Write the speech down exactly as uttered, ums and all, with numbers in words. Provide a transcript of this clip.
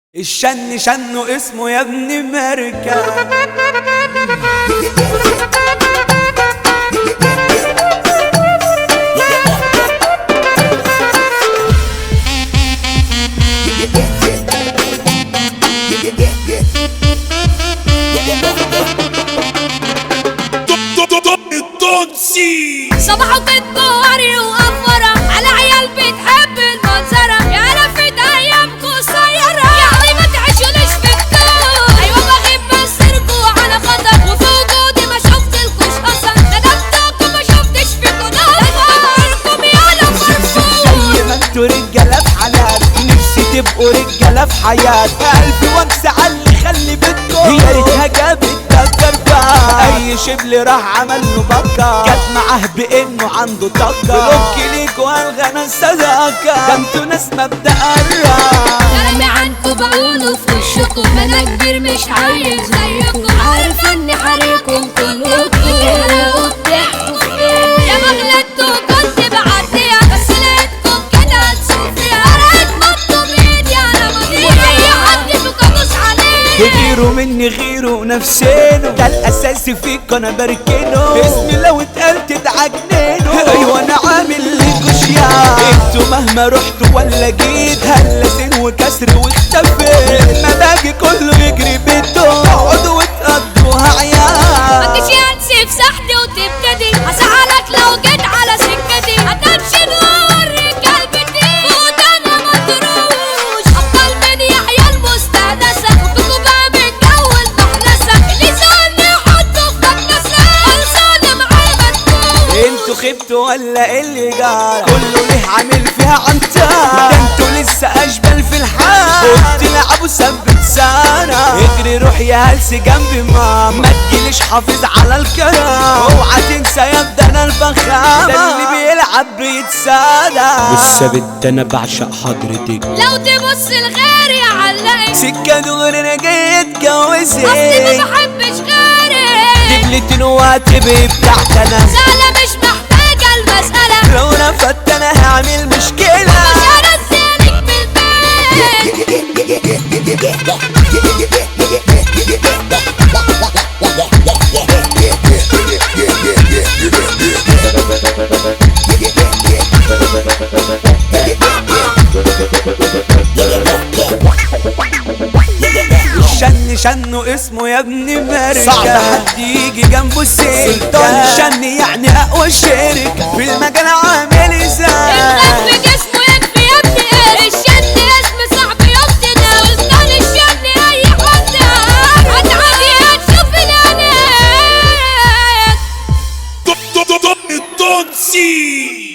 الشن شنه اسمه يا ابن مركب. صباحه كدباري وقفرة على عيال بتحب المنظرة، يا لفت ايامكو قصيرة يعني ما تعيشوليش في الدور. ايوه بغيب بس ارجوع على خطر، وفي وجودي ما شفتلكوش اثر، ندمتكم ما شفتش فيكو نار، دمركم يالا مرفوض. زي ما انتوا رجالة في حالات، نفسي تبقوا رجالة في حياة. قلبي وامسى علي خلي بدكم، يا ريتها جابت اي شبل راح عمل له بكا، جت معاه بانه عنده طاقه، بلوك ليكوا الغنى الصداقه، ده انتوا ناس مبدأ الراحه. كلامي عنكوا بقوله في وشكوا، ما انا كبير مش عايز زيكوا، عارف اني حريكم كلكوا بتحرقوا بتحكوا في ايه. يا ما غلطتوا كنت بعديها، بس لقيتكم كده هتسوق فيها، قريت مطوا بايدي على ماضيها، اي حد فيكم ادوس عليه. غيروا مني غيروا نفسينه، ده الاساس فيك انا بركنه، اسمي لو اتقال تدعجنينه. ايوه انا عامل ليكوا شياع، انتوا مهما رحتوا ولا جيت هلسين وكسر واختفيت، مزاجي كله يجري بيته، تقعدوا وتقضوها عيال. متجيش ينسي في سحتي وتبتدي هزعلك لو جيت على سكتي، هتمشي نور قلبتي فوت انا مطروش، افضل من يحيى المستانسة، وفيكوا بقى من جو المحلسة، اللي سألني حطه في مكنسة، خلصانة معاه مدفوش. انتوا خبتوا ولا اللي جار، كله ليه عامل فيها عنتار، ده انتوا لسه اشبال في الحال، قلت لعبوا ثبت سنة، اجري روح يا هلس جنبي ماما، ما تجيليش حافظ على الكلام، اوعى تنسى يا ابدا انا البخامة، ده اللي بيلعب بيتسادى. بص يا بنت انا بعشق حضرتك، لو تبص لغيري علقك سكة دغري انا جاي اتجوزك، اصلي ما بحبش غيرك، دبلتين وهتبقي بتاعت انا، سهلة مش محتاجة المسألة، لو رفضت انا هعمل مشكلة، مش هنزلك بالبيت. الشن شنه اسمه يا ابن مركب، صعب حد يجي جنبه السكة، سلطان الشن يعني اقوى شركة في المجال، عامل ازاي الغد جسمه يكفي يا ابني ايه، الشن اسم صعب يبتدى، سلطان الشن اي حد هتعدي هتشوف العينين. التونسي